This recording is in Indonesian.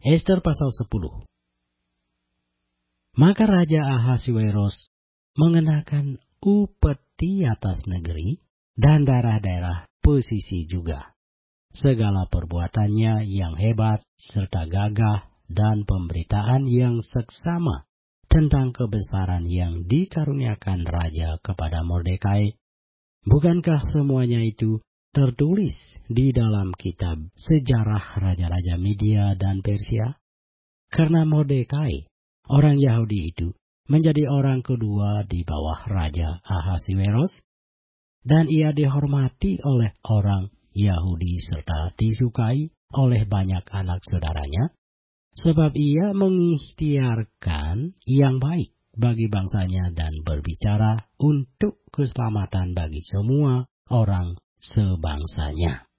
Ester pasal 10. Maka Raja Ahasuerus mengenakan upeti atas negeri dan daerah-daerah pesisih juga. Segala perbuatannya yang hebat serta gagah dan pemberitaan yang seksama tentang kebesaran yang dikaruniakan Raja kepada Mordekai, bukankah semuanya itu tertulis di dalam kitab sejarah Raja-Raja Media dan Persia? Karena Mordekai, orang Yahudi itu, menjadi orang kedua di bawah Raja Ahasuerus, dan ia dihormati oleh orang Yahudi serta disukai oleh banyak anak saudaranya, sebab ia mengikhtiarkan yang baik bagi bangsanya dan berbicara untuk keselamatan bagi semua orang sebangsanya.